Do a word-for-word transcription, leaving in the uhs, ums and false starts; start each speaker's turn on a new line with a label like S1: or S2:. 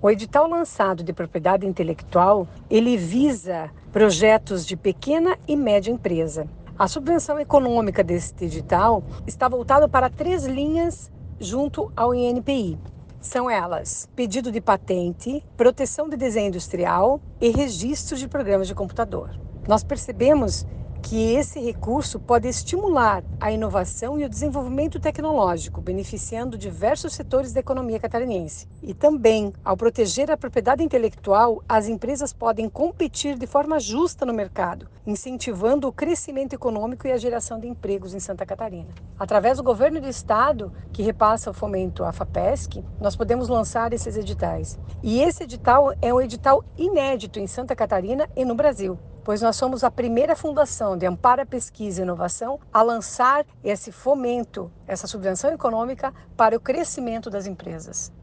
S1: O edital lançado de propriedade intelectual, ele visa projetos de pequena e média empresa. A subvenção econômica deste edital está voltada para três linhas junto ao I N P I. São elas: pedido de patente, proteção de desenho industrial e registro de programas de computador. Nós percebemos que esse recurso pode estimular a inovação e o desenvolvimento tecnológico, beneficiando diversos setores da economia catarinense. E também, ao proteger a propriedade intelectual, as empresas podem competir de forma justa no mercado, incentivando o crescimento econômico e a geração de empregos em Santa Catarina. Através do governo do estado, que repassa o fomento à FAPESC, nós podemos lançar esses editais. E esse edital é um edital inédito em Santa Catarina e no Brasil, pois nós somos a primeira fundação de amparo à pesquisa e inovação a lançar esse fomento, essa subvenção econômica para o crescimento das empresas.